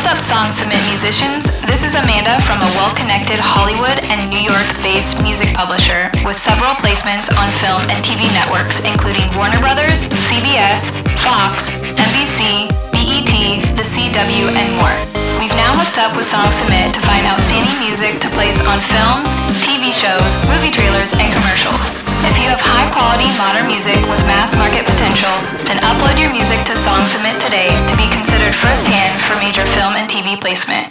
up, Song Submit musicians? This is Amanda from a well-connected Hollywood and New York-based music publisher with several placements on film and TV networks, including Warner Brothers, CBS, Fox, NBC, BET, The CW, and more. We've now hooked up with Song Submit to find outstanding music to place on films, TV shows, movie trailers, and commercials. If you have high-quality modern music with mass market potential, then upload your music to Song Submit today to be considered first-hand for major film and TV placement.